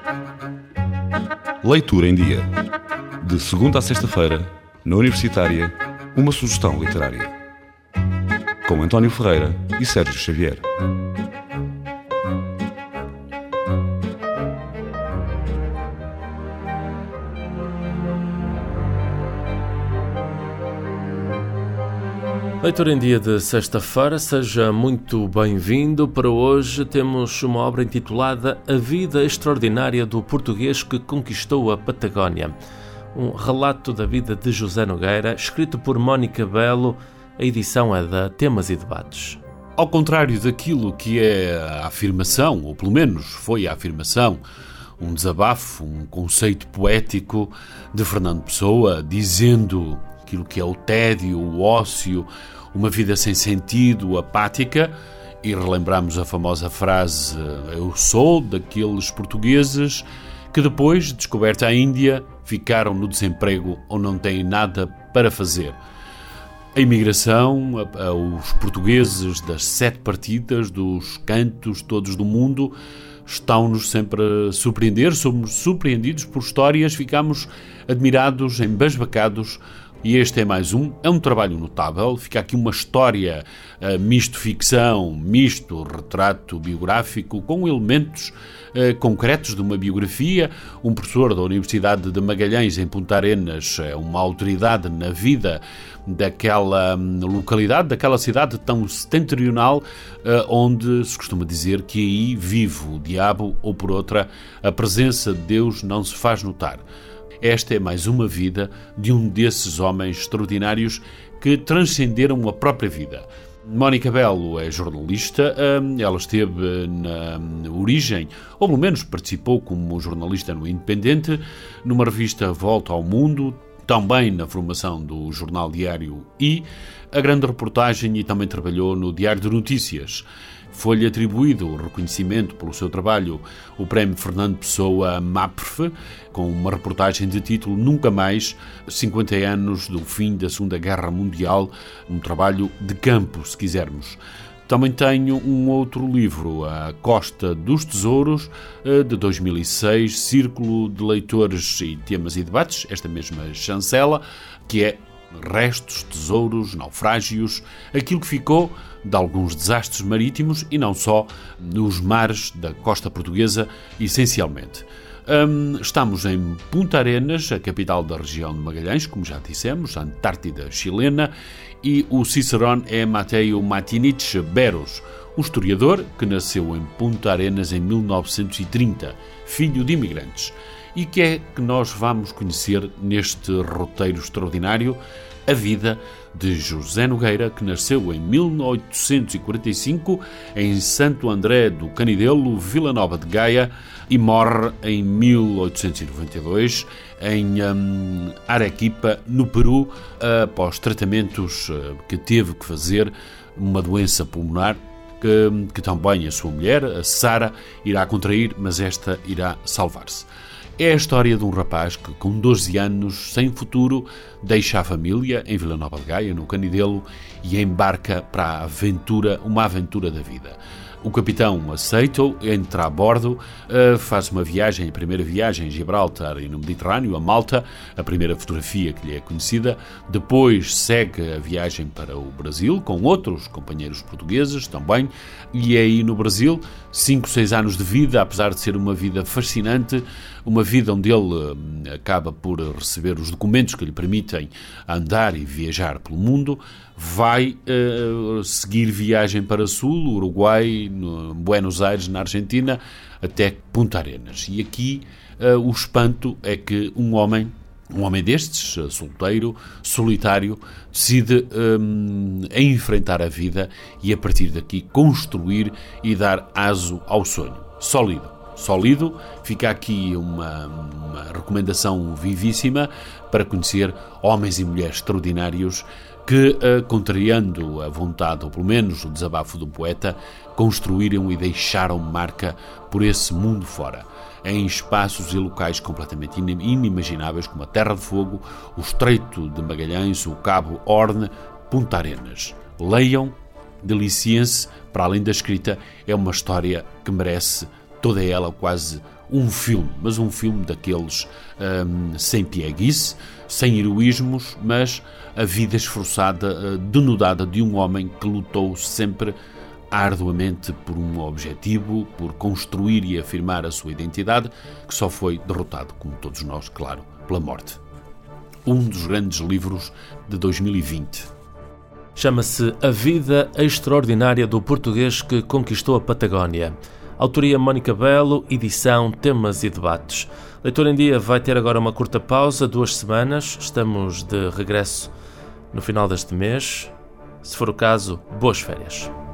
Leitura em Dia. De segunda a sexta-feira, na Universitária, uma sugestão literária. Com António Ferreira e Sérgio Xavier. Leitura em Dia de sexta-feira, seja muito bem-vindo. Para hoje temos uma obra intitulada A Vida Extraordinária do Português que Conquistou a Patagónia. Um relato da vida de José Nogueira, escrito por Mónica Belo. A edição é da Temas e Debates. Ao contrário daquilo que é a afirmação, ou pelo menos foi a afirmação, um desabafo, um conceito poético de Fernando Pessoa, dizendo aquilo que é o tédio, o ócio, uma vida sem sentido, apática, e relembramos a famosa frase: eu sou daqueles portugueses que depois, descoberta a Índia, ficaram no desemprego ou não têm nada para fazer. A imigração, os portugueses das 7 partidas, dos cantos todos do mundo, estão-nos sempre a surpreender, somos surpreendidos por histórias, ficamos admirados, embasbacados. E este é mais é um trabalho notável. Fica aqui uma história misto ficção, misto retrato biográfico, com elementos concretos de uma biografia. Um professor da Universidade de Magalhães, em Punta Arenas, é uma autoridade na vida daquela localidade, daquela cidade tão setentrional, onde se costuma dizer que aí vive o diabo, ou por outra, a presença de Deus não se faz notar. Esta é mais uma vida de um desses homens extraordinários que transcenderam a própria vida. Mónica Belo é jornalista, ela esteve na origem, ou pelo menos participou como jornalista no Independente, numa revista Volta ao Mundo, também na formação do Jornal Diário e a grande reportagem, e também trabalhou no Diário de Notícias. Foi-lhe atribuído o reconhecimento pelo seu trabalho, o Prémio Fernando Pessoa MAPRF, com uma reportagem de título Nunca Mais, 50 anos do fim da Segunda Guerra Mundial, um trabalho de campo, se quisermos. Também tenho um outro livro, A Costa dos Tesouros, de 2006, Círculo de Leitores e Temas e Debates, esta mesma chancela, que é restos, tesouros, naufrágios, aquilo que ficou de alguns desastres marítimos e não só nos mares da costa portuguesa, essencialmente. Estamos em Punta Arenas, a capital da região de Magalhães, como já dissemos, a Antártida chilena, e o cicerone é Mateo Matinich Beros, um historiador que nasceu em Punta Arenas em 1930, filho de imigrantes. E que é que nós vamos conhecer neste roteiro extraordinário? A vida de José Nogueira, que nasceu em 1845 em Santo André do Canidelo, Vila Nova de Gaia, e morre em 1892 em Arequipa, no Peru, após tratamentos que teve que fazer, uma doença pulmonar que também a sua mulher, a Sara, irá contrair, mas esta irá salvar-se. É a história de um rapaz que, com 12 anos, sem futuro, deixa a família em Vila Nova de Gaia, no Canidelo, e embarca para a aventura, uma aventura da vida. O capitão aceita-o, entra a bordo, faz uma viagem, a primeira viagem em Gibraltar e no Mediterrâneo, a Malta, a primeira fotografia que lhe é conhecida. Depois segue a viagem para o Brasil, com outros companheiros portugueses também, e é aí no Brasil, 5, 6 anos de vida, apesar de ser uma vida fascinante, uma vida onde ele acaba por receber os documentos que lhe permitem andar e viajar pelo mundo, vai seguir viagem para Sul, Uruguai, no Buenos Aires, na Argentina, até Punta Arenas. E aqui o espanto é que um homem destes, solteiro, solitário, decide enfrentar a vida e a partir daqui construir e dar aso ao sonho. Sólido, fica aqui uma recomendação vivíssima para conhecer homens e mulheres extraordinários que, contrariando a vontade, ou pelo menos o desabafo do poeta, construíram e deixaram marca por esse mundo fora, em espaços e locais completamente inimagináveis, como a Terra de Fogo, o Estreito de Magalhães, o Cabo Horn, Punta Arenas. Leiam, deliciem-se, para além da escrita, é uma história que merece toda ela quase um filme, mas um filme daqueles sem pieguice, sem heroísmos, mas a vida esforçada, denudada de um homem que lutou sempre arduamente por um objetivo, por construir e afirmar a sua identidade, que só foi derrotado, como todos nós, claro, pela morte. Um dos grandes livros de 2020. Chama-se A Vida Extraordinária do Português que Conquistou a Patagónia. Autoria Mónica Belo, edição Temas e Debates. Leitura em Dia vai ter agora uma curta pausa, 2 semanas. Estamos de regresso no final deste mês. Se for o caso, boas férias.